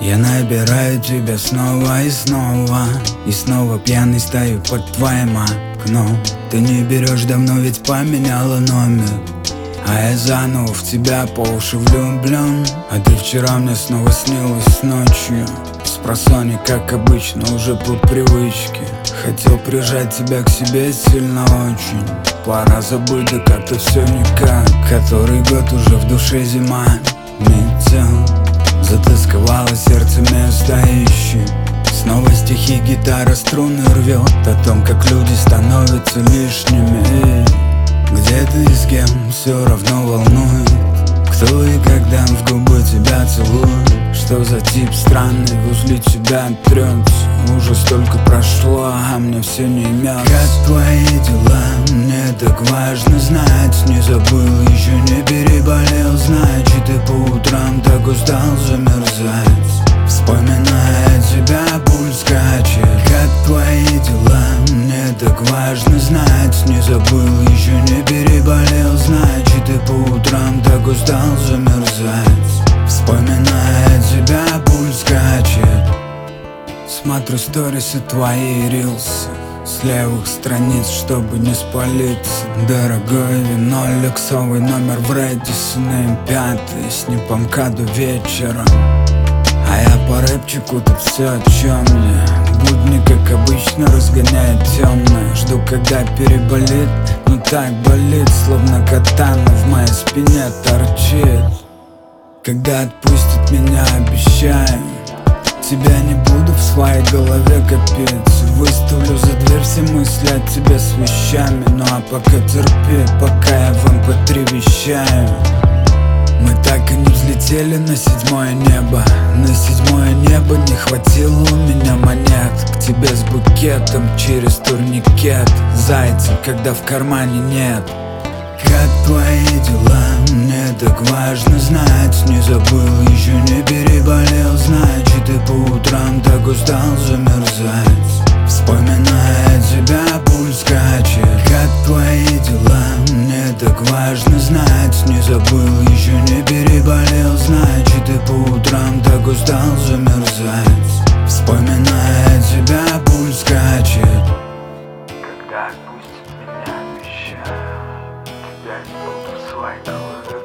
Я набираю тебя снова и снова, и снова пьяный стою под твоим окном. Ты не берешь, давно ведь поменяла номер, а я заново в тебя по уши влюблен. А ты вчера мне снова снилась ночью, спросонья, как обычно, уже по привычке. Хотел прижать тебя к себе сильно очень. Пора забыть, да как-то все никак. Который год уже в душе зима метел, затасковало сердце место ищет. Снова стихи, гитара струны рвет о том, как люди становятся лишними. Где ты и с кем, все равно волнует, кто и когда в губы тебя целует. Что за тип странный возле тебя трется? Уже столько прошло, а мне все не имется. Как твои дела? Мне так важно знать. Не забыл, еще не переболел, значит и по утрам так устал замерзать. Вспоминая тебя, пульс скачет. Как твои дела? Мне так важно знать. Не забыл, еще не переболел, значит и по утрам так устал замерзать. Вспоминая тебя, пульс скачет. Смотрю сторисы твои рилсы с левых страниц, чтобы не спалиться. Дорогое вино, люксовый номер в Рэдисон М5 с непомка до вечера. А я по рэпчику, тут все о чем мне. Будни, как обычно, разгоняет темное. Жду, когда переболит, но так болит, словно катана в моей спине торчит. Когда отпустит меня, обещаю, тебя не буду в своей голове копиться. Выставлю за дверь все мысли от тебя с вещами. Ну а пока терпи, пока я в MP3 вещаю. Мы так и не взлетели на седьмое небо. На седьмое небо не хватило у меня монет. К тебе с букетом через турникет. Зайцем, когда в кармане нет. Как твои дела? Мне так важно знать. Не забыл, еще не переболел, значит и по утрам так устал замерзать. Вспоминая тебя, пульс скачет. Как твои дела? Мне так важно знать. Не забыл, еще не переболел, значит и по утрам так устал замерзать. Вспоминая тебя, пульс скачет. Когда отпустит меня, обещаю, тебя не буду в своей голове